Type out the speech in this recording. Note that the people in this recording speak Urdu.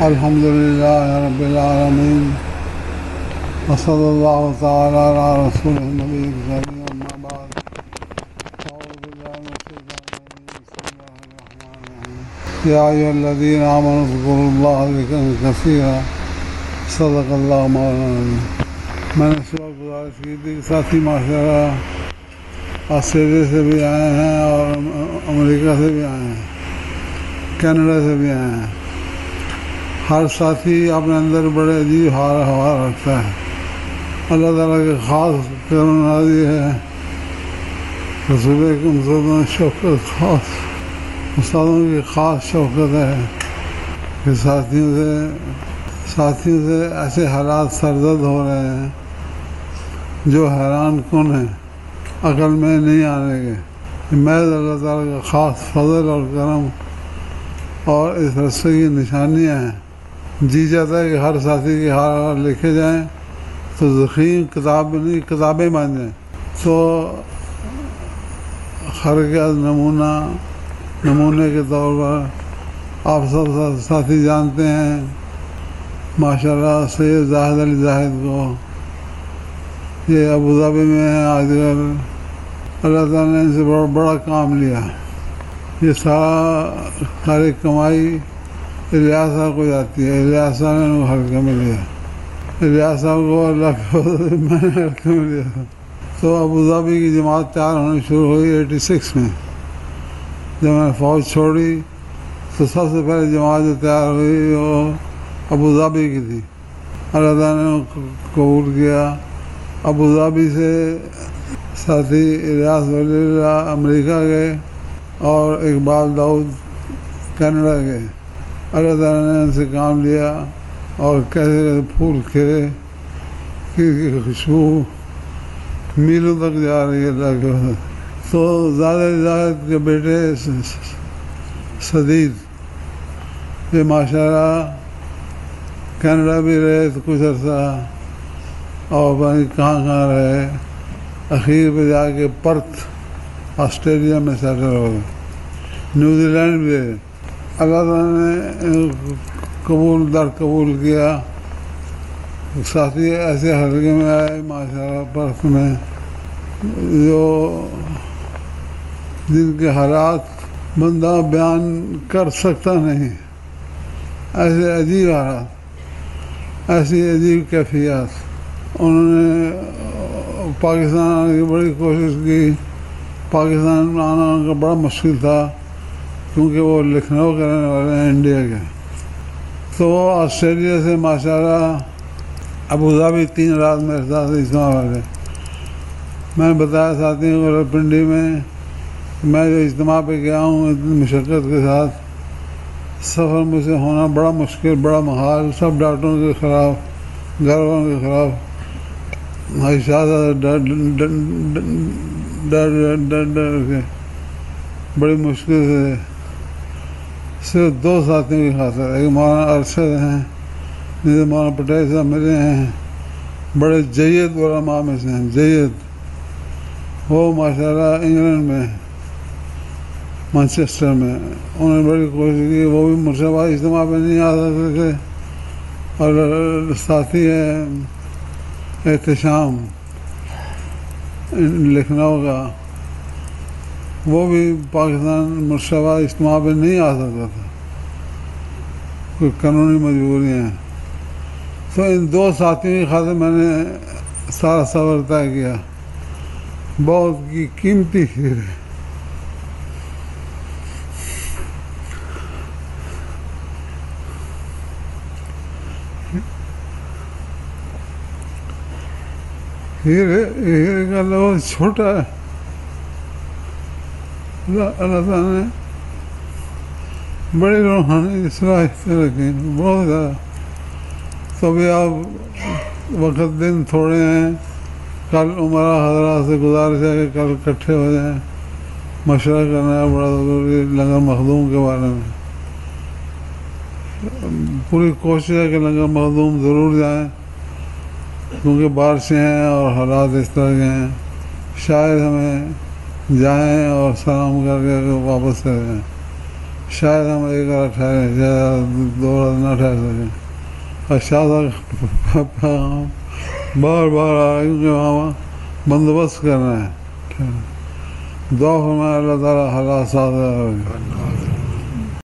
الحمد للہ رب العالمین وصلی اللہ تعالی علی رسولہ النبی الکریم اما بعد اعوذ باللہ من الشیطان الرجیم بسم اللہ الرحمن الرحیم یا ایھا الذین آمنوا اذکروا اللہ ذکرا کثیرا صدق اللہ مولانا العظیم۔ میں نے اس وقت گزارش کی تھی کہ ساتھی ماشاءاللہ آسٹریلیا سے بھی آئے ہیں اور امریکہ سے بھی آئے ہیں، کینیڈا سے بھی آئے ہیں۔ ہر ساتھی اپنے اندر بڑے عجیب حال رکھتا ہے۔ اللہ تعالیٰ کے خاص کرم نوازی ہے، رسول اکرم صلی اللہ علیہ وسلم شوقت خاص، استادوں کی خاص شوقت ہے کہ ساتھیوں سے ایسے حالات سرزد ہو رہے ہیں جو حیران کن ہیں، عقل میں نہیں آنے کے۔ محض اللہ تعالیٰ کا خاص فضل اور کرم اور اس رستے کی نشانیاں ہیں۔ جی چاہتا ہے کہ ہر ساتھی کے حال لکھے جائیں تو ضخیم کتابیں بن جائیں۔ تو ہر کے نمونے کے طور پر آپ سب ساتھی جانتے ہیں ماشاءاللہ سید زاہد علی زاہد کو، یہ ابوظہبی میں ہیں آج کل۔ اللہ تعالیٰ نے ان سے بڑا کام لیا۔ یہ ساری کمائی الیاس صاحب کو جاتی ہے، الیاس صاحب نے وہ ہلکے میں لیا، الیاس صاحب کو اللہ کے فضل سے میں نے ہلکے میں لیا۔ تو ابوظہبی کی جماعت تیار ہونی شروع ہوئی 86 میں، جب میں نے فوج چھوڑی تو سب سے پہلے جماعت جو تیار ہوئی وہ ابوظہبی کی تھی۔ اللہ تعالیٰ نے قبول کیا۔ ابوظہبی سے ساتھی الیاس ولی اللہ امریکہ گئے اور اقبال داؤد کینیڈا گئے۔ اللہ تعالیٰ نے ان سے کام لیا اور کیسے پھول کھلے کی خوشبو میلوں تک جا رہی ہے اللہ کے وجہ۔ تو زاہد کے بیٹے سدید یہ ماشاءاللہ کینیڈا بھی رہے تو کچھ عرصہ اور پتہ نہیں کہاں رہے، اخیر پہ جا کے پرتھ آسٹریلیا میں سیٹل ہو گئے، نیوزی لینڈ بھی رہے۔ اللہ تعالیٰ نے قبول کیا۔ ساتھی ایسے حلقے میں آئے ماشاءاللہ پرتھ میں جن کے حالات بندہ بیان کر سکتا نہیں، ایسے عجیب حالات، ایسی عجیب کیفیات۔ انہوں نے پاکستان آنے کی بڑی کوشش کی۔ پاکستان آنا ان کا بڑا مشکل تھا کیونکہ وہ لکھنؤ کے رہنے والے ہیں، انڈیا کے۔ تو وہ آسٹریلیا سے ماشاءاللہ ابوظہبی 3 رات میرے ساتھ اجتماع والے۔ میں نے بتایا ساتھیوں کو پنڈی میں میں جو اجتماع پہ گیا ہوں اتنی مشقت کے ساتھ، سفر مجھ سے ہونا بڑا مشکل، بڑا محال، سب ڈاکٹروں کے خلاف، گھر والوں کے خلاف، ڈر کے بڑی مشکل سے صرف 2 ساتھیوں کی خاطر، ایک مولانا ارشد ہیں جن سے مولانا پٹیل صاحب ملے ہیں، بڑے جید علماء میں سے ہیں، جید۔ وہ ماشاءاللہ انگلینڈ میں، مانچسٹر میں، انہوں نے بڑی کوشش کی، وہ بھی مرشد اجتماع پہ نہیں آ سکتے تھے۔ اور ساتھی ہیں احتشام لکھنؤ کا، وہ بھی پاکستان مرشد اجتماع پہ نہیں آ سکتا تھا، کوئی قانونی مجبوریاں ہیں۔ تو ان 2 ساتھیوں کی خاطر میں نے سارا سفر طے کیا، بہت قیمتی چیز ہے۔ ہیرے کا لفظ چھوٹا ہے، اللہ تعالیٰ نے بڑی روحانی صلاحیت رکھی، بہت زیادہ۔ تو ابھی آپ وقت دن تھوڑے ہیں، کل عمرہ حضرات سے گزارش ہے کہ کل اکٹھے ہو جائیں، مشورہ کرنا ہے بڑا ضروری لنگر مخدوم کے بارے میں۔ پوری کوشش ہے کہ لنگر مخدوم ضرور جائیں کیونکہ بارشیں ہیں اور حالات اس طرح کے ہیں، شاید ہمیں جائیں اور سلام کر کے واپس چلے جائیں، شاید ہم ایک رات ٹھہریں، زیادہ 2 رات نہ ٹھہر سکیں. پیغام بار بار آ رہا ہے کہ وہاں بندوبست کرنا ہے. دعا فرمائے اللہ تعالیٰ حالات سازگار ہو.